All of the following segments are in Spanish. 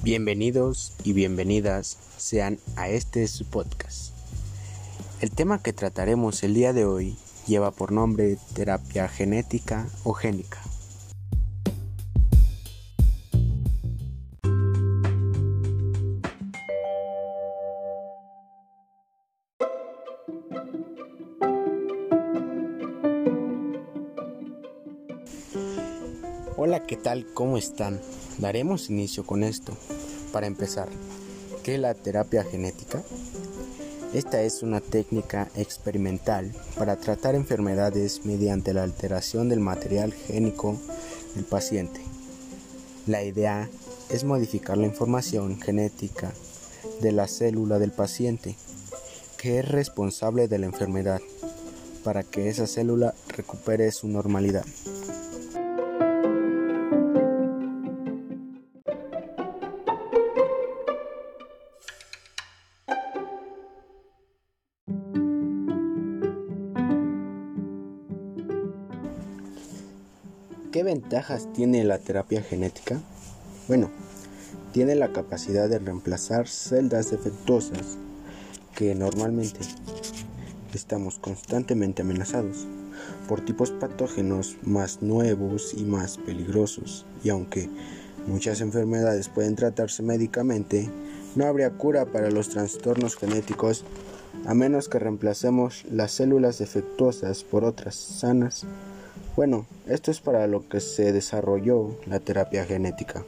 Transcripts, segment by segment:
Bienvenidos y bienvenidas sean a este su podcast. El tema que trataremos el día de hoy lleva por nombre terapia genética o génica. Hola, ¿qué tal? ¿Cómo están? Daremos inicio con esto. Para empezar, ¿qué es la terapia genética? Esta es una técnica experimental para tratar enfermedades mediante la alteración del material génico del paciente. La idea es modificar la información genética de la célula del paciente, que es responsable de la enfermedad, para que esa célula recupere su normalidad. ¿Qué ventajas tiene la terapia genética? Bueno, tiene la capacidad de reemplazar celdas defectuosas que normalmente estamos constantemente amenazados por tipos patógenos más nuevos y más peligrosos. Y aunque muchas enfermedades pueden tratarse médicamente, no habría cura para los trastornos genéticos a menos que reemplacemos las células defectuosas por otras sanas. Bueno, esto es para lo que se desarrolló la terapia genética.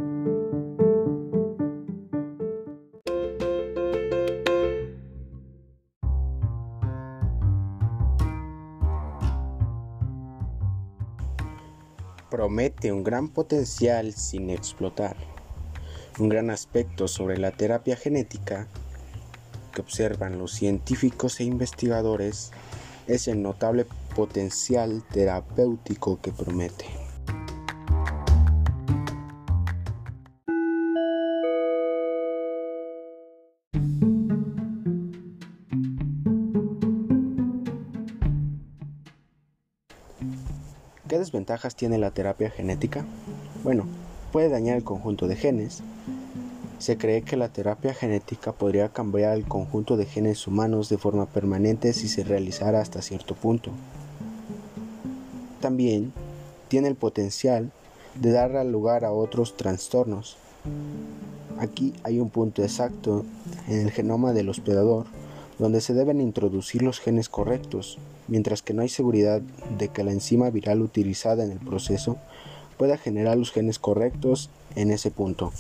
Promete un gran potencial sin explotar. Un gran aspecto sobre la terapia genética que observan los científicos e investigadores es el notable potencial terapéutico que promete. ¿Qué desventajas tiene la terapia genética? Bueno, puede dañar el conjunto de genes. Se cree que la terapia genética podría cambiar el conjunto de genes humanos de forma permanente si se realizara hasta cierto punto. También tiene el potencial de dar lugar a otros trastornos. Aquí hay un punto exacto en el genoma del hospedador donde se deben introducir los genes correctos, mientras que no hay seguridad de que la enzima viral utilizada en el proceso pueda generar los genes correctos en ese punto.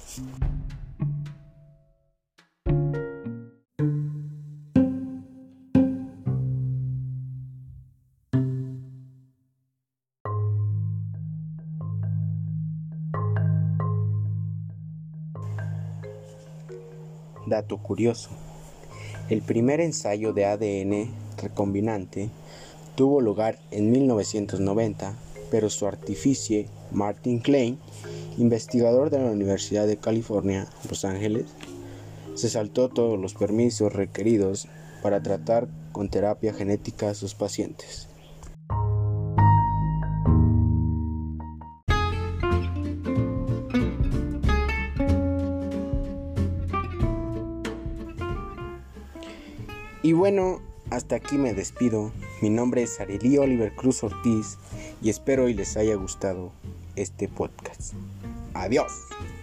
Dato curioso: el primer ensayo de ADN recombinante tuvo lugar en 1990, pero su artífice, Martin Klein, investigador de la Universidad de California, Los Ángeles, se saltó todos los permisos requeridos para tratar con terapia genética a sus pacientes. Y bueno, hasta aquí me despido. Mi nombre es Arely Oliver Cruz Ortiz y espero y les haya gustado este podcast. Adiós.